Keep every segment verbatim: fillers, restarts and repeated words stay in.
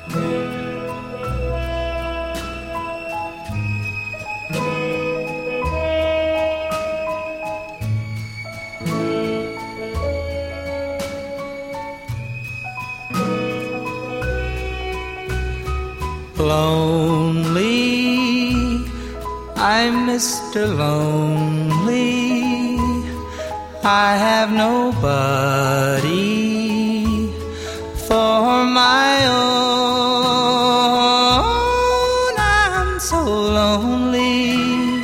Lonely, I'm Mister Lonely. I have nobody for my own. I'm so lonely.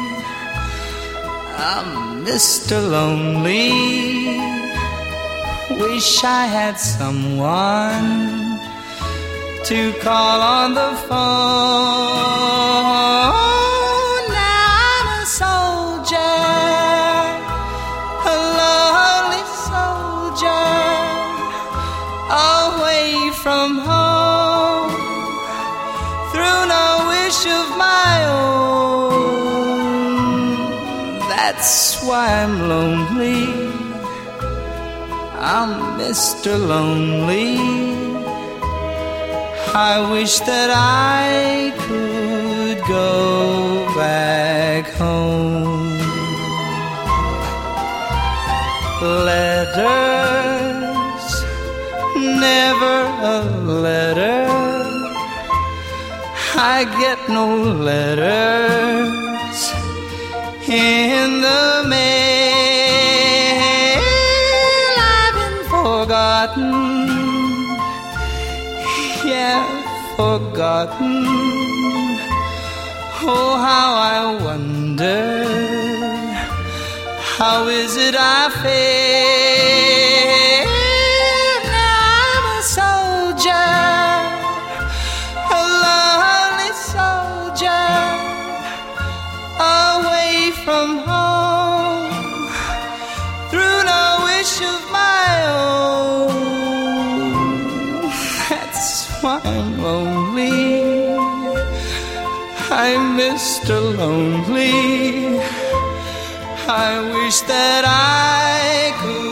I'm Mister Lonely. Wish I had someone to call on the phone. Now I'm a soldier, a lonely soldier, away from home, through no wish of my own. That's why I'm lonely. I'm Mister Lonely. I wish that I could go back home. Letters, never a letter. I get no letters in the mail. I've been forgotten, yeah, forgotten. Oh, how I wonder, how is it I feel? Now I'm a soldier, a lonely soldier, away from home, through no wish of my own. That's why I'm lonely. I'm Mister Lonely. I wish that I could